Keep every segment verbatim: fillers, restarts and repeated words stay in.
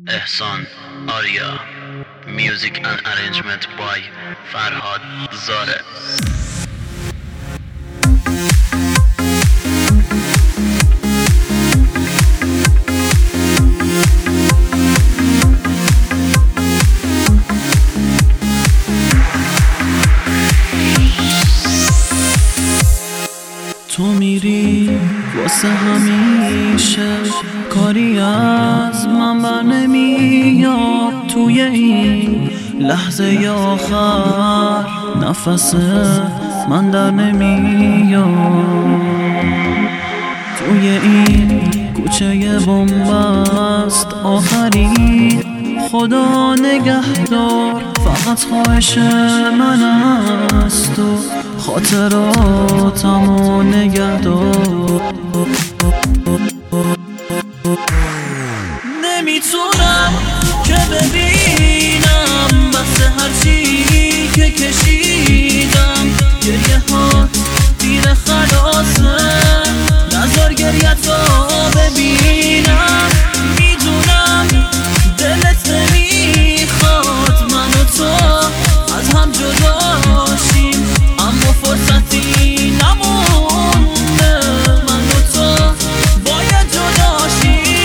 احسان آریا. Music and arrangement by فرهاد زاره. تو میری واسه همیشه، کاری از من بر نمیاد. توی این لحظه آخر نفس من در نمیاد. توی این کوچه بنبست آخری خدا نگهدار. فقط خواهش من از تو خاطراتمو نگهدار. نمیتونم که ببینم بس هرچی که کشیدم. گریه ها دیر خلاصه، نذار گریه تا ببینم. میدونم دلت نمیخواد من و تو از هم جدا شیم، اما فرصتی نمونده من و تو باید جدا شیم.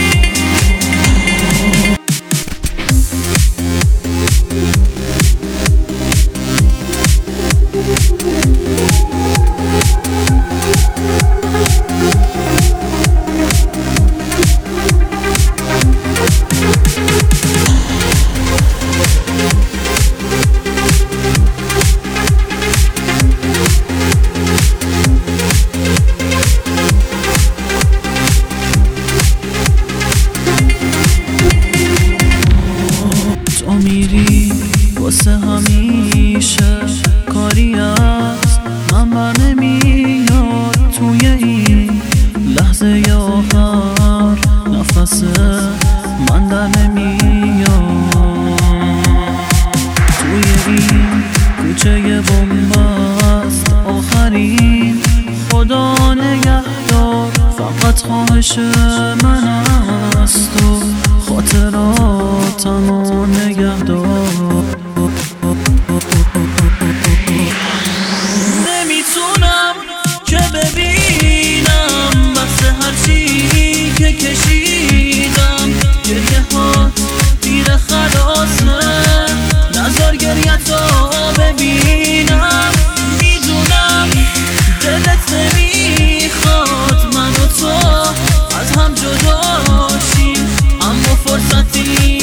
تو میری واسه همیشه، کاری از من بر نمیاد. توی این لحظه آخر نفس من در نمیاد. توی این کوچه بنبست آخرین خدا نگهدار. فقط خواهش من از تو خاطراتمو نگهدار. نمیتونم که ببینم بس هرچی که کشیدم. گریه ها دیر خلاصه، نذار گریه تا ببینم. میدونم دلت نمیخواد من و تو از هم جدا شیم، اما فرصتی